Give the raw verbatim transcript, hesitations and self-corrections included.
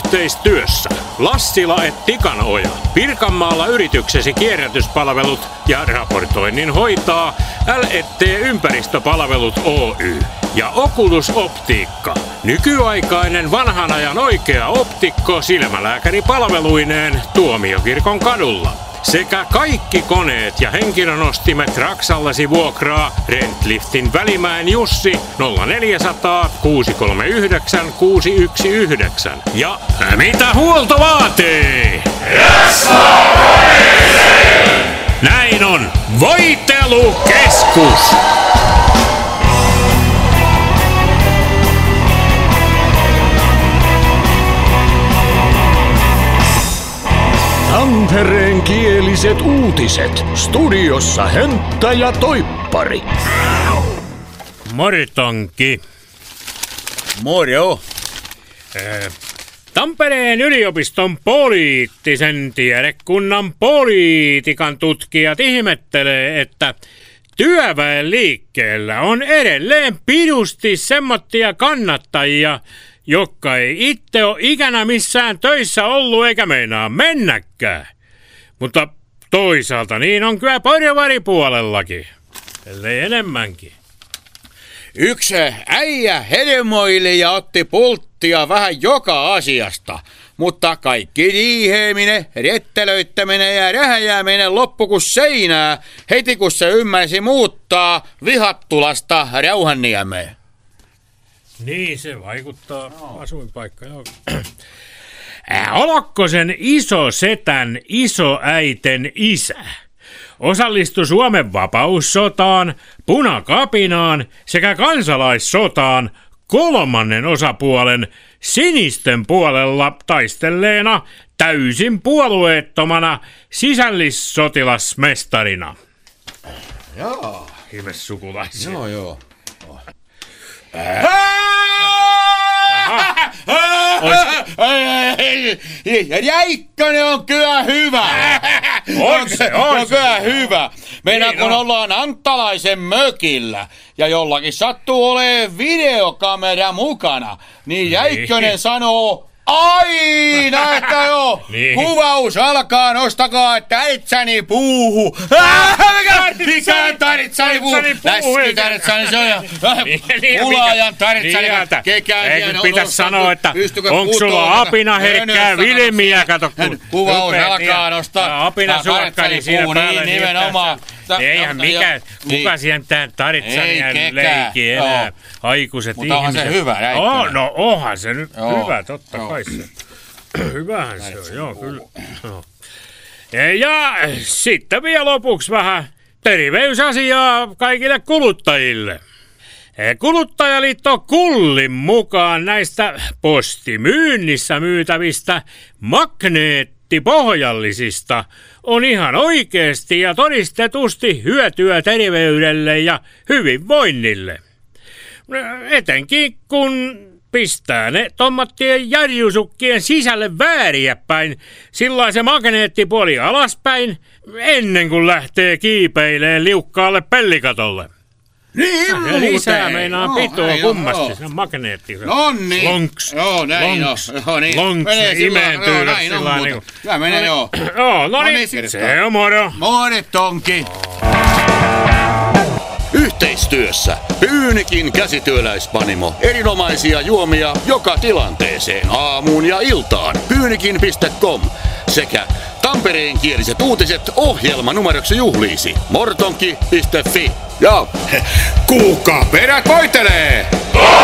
Yhteistyössä Lassila et Tikanoja. Pirkanmaalla yrityksesi kierrätyspalvelut ja raportoinnin hoitaa L et T Ympäristöpalvelut Oy. Ja Oculus Optiikka. Nykyaikainen vanhan ajan oikea optikko silmälääkäripalveluineen Tuomiokirkon kadulla. Sekä kaikki koneet ja henkilönostimet Raksallasi vuokraa Rentliftin Välimäen Jussi nolla neljä nolla nolla kuusi kolme yhdeksän kuusi yksi yhdeksän. Ja mitä huolto vaatii? Näin on Voitelukeskus! Tampereen kieliset uutiset. Studiossa Hönttä ja Toippari. Mortonki. Moro. Äh, Tampereen yliopiston poliittisen tiedekunnan politiikan tutkijat ihmettelee, että työväen liikkeellä on edelleen pidusti semmoittia kannattajia, jotka ei itse ole ikänä missään töissä ollut eikä meinaa mennäkään. Mutta toisaalta niin on kyllä porvaripuolellakin, ellei enemmänkin. Yksi äijä hedelmoili ja otti pulttia vähän joka asiasta, mutta kaikki riiheeminen, rettelöittäminen ja rähjääminen loppu kuin seinää heti kun se ymmärsi muuttaa Vihattulasta Rauhanniemeen. Niin, se vaikuttaa no. asuinpaikka, joo. Olokkosen iso setän isoäiten isä osallistui Suomen vapaussotaan, punakapinaan sekä kansalaissotaan kolmannen osapuolen sinisten puolella taistelleena täysin puolueettomana sisällissotilasmestarina. Joo. Himes sukulaisia. Joo, joo. Jäikkönen on kyllä hyvä. On se, on, on kyllä hyvä. Meidän kun ollaan Anttalaisen mökillä ja jollakin sattuu olemaan videokamera mukana, niin Jäikkönen sanoo aina, että joo, niin. Kuvaus alkaa, nostakaa Taritsani puuhu. Mikä Taritsani puuhu? Läski Taritsani, se on Ulaajan Taritsani. Eikö pitäisi sanoa, että onko sulla apina herkkää vilmiä, kato kun. Kuvaus alkaa nostaa apina suokkani siinä päällä. Niin nimenomaan. Eihän mikä, kuka siihen tämän Taritsania leikki enää. Aikuiset ihmiset. Mutta onhan se hyvä, Jäikkönen. Oh, no onhan se nyt joo. Hyvä, totta joo. Kai se. Hyvähän se on, joo kyllä. No. Ja, ja sitten vielä lopuksi vähän terveysasiaa kaikille kuluttajille. Kuluttajaliitto Kullin mukaan näistä postimyynnissä myytävistä magneettipohjallisista on ihan oikeasti ja todistetusti hyötyä terveydelle ja hyvinvoinnille. Etenkin kun pistää ne tommattien jarjusukkien sisälle vääriä päin, silloin se magneettipuoli alaspäin, ennen kuin lähtee kiipeilee liukkaalle pellikatolle. Niin muuten. Lisää meinaa no, pitoa kummasti, se on magneetti. No niin. Lonks. Joo, näin lonks, on. Joo, niin. Lonks, imeentyy. Joo, näin on muuten. Niin. Kyllä menee joo. Joo, no niin. Se on moro. Moretonki. Yhteistyössä Pyynikin käsityöläispanimo. Erinomaisia juomia joka tilanteeseen, aamuun ja iltaan. Pyynikin piste com sekä Tampereen kieliset uutiset ohjelma numeroksi juhliisi. Mortonki piste fi. Ja kuukka perät voitelee!